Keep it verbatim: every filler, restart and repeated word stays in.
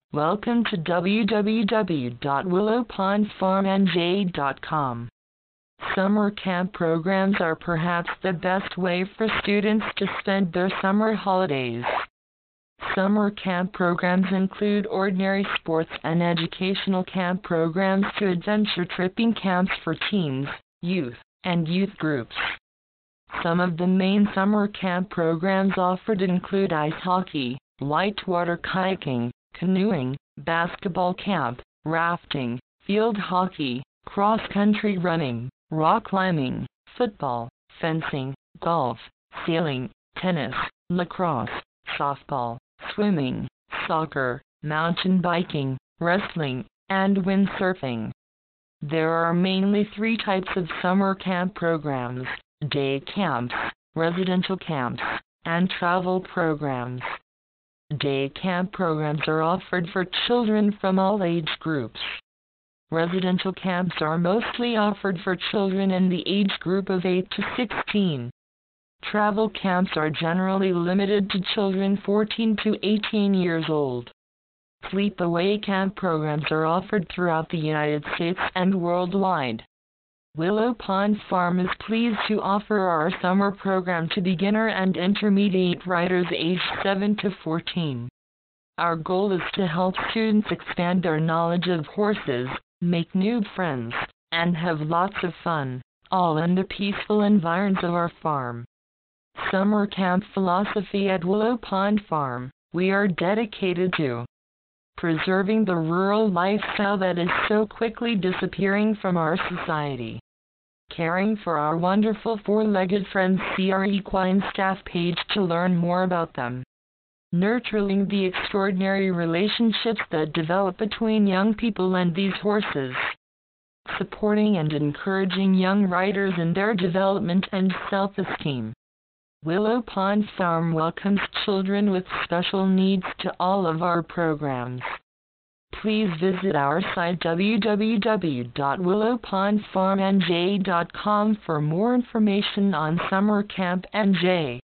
Welcome to w w w dot willow pond farm n j dot com. Summer camp programs are perhaps the best way for students to spend their summer holidays. Summer camp programs include ordinary sports and educational camp programs to adventure tripping camps for teens, youth, and youth groups. Some of the main summer camp programs offered include ice hockey, whitewater kayaking, canoeing, basketball camp, rafting, field hockey, cross-country running, rock climbing, football, fencing, golf, sailing, tennis, lacrosse, softball, swimming, soccer, mountain biking, wrestling, and windsurfing. There are mainly three types of summer camp programs: day camps, residential camps, and travel programs. Day camp programs are offered for children from all age groups. Residential camps are mostly offered for children in the age group of eight to sixteen. Travel camps are generally limited to children fourteen to eighteen years old. Sleepaway camp programs are offered throughout the United States and worldwide. Willow Pond Farm is pleased to offer our summer program to beginner and intermediate riders aged seven to fourteen. Our goal is to help students expand their knowledge of horses, make new friends, and have lots of fun, all in the peaceful environs of our farm. Summer camp philosophy at Willow Pond Farm: we are dedicated to preserving the rural lifestyle that is so quickly disappearing from our society. Caring for our wonderful four-legged friends. See our equine staff page to learn more about them. Nurturing the extraordinary relationships that develop between young people and these horses. Supporting and encouraging young riders in their development and self-esteem. Willow Pond Farm welcomes children with special needs to all of our programs. Please visit our site w w w dot willow pond farm n j dot com for more information on Summer Camp N J.